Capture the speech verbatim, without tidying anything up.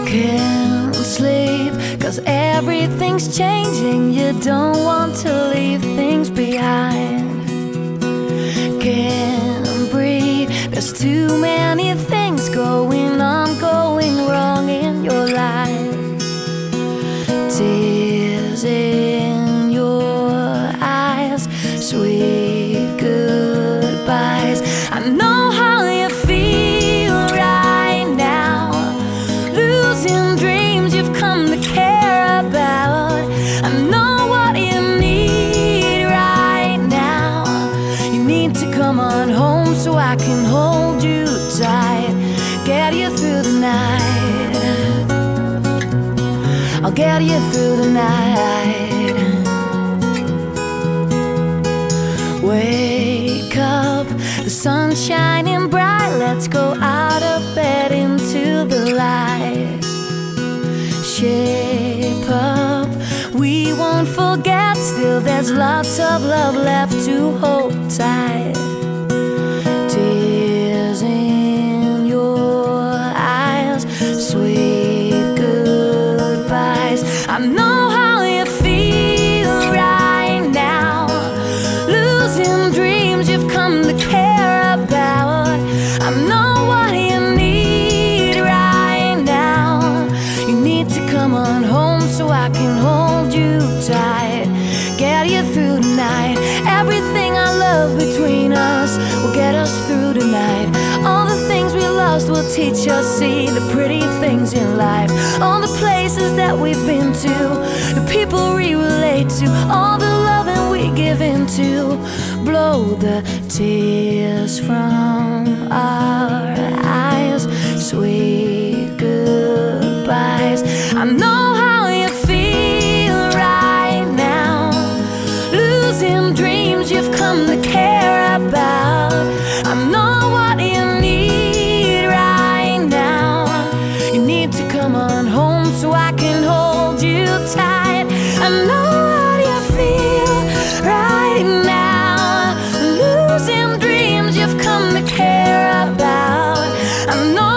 Can't sleep, 'cause everything's changing. You don't want to leave things behind. Can't breathe, there's too many things going on, going wrong in your life. Tears in your eyes, sweet goodbyes. I know how you feel right now, losing dreams you've come to care about. I know what you need right now. You need to come on home so I can hold you tight, get you through the night. I'll get you through the night. Wake up, the sun's shining bright. Let's go out of bed into the light. Shape up, we won't forget. Still there's lots of love left to hold tight. Tears in your eyes, sweet goodbyes. I know how you feel right now, losing dreams you've come to care about. I know what you need right now. You need to come on home so I can hold you tight, get you through the night. Everything I love between us will get us through the night. All the things we lost will teach us, see the pretty things in life. All the places that we've been to, the people we relate to, all the loving we give into. Blow the tears from our eyes, sweet goodbyes. I know how you feel right now, losing dreams you've come to care about. I know what you need right now. You need to come on home so I can hold you tight. I know what you feel right now, losing dreams you've come to care about. I know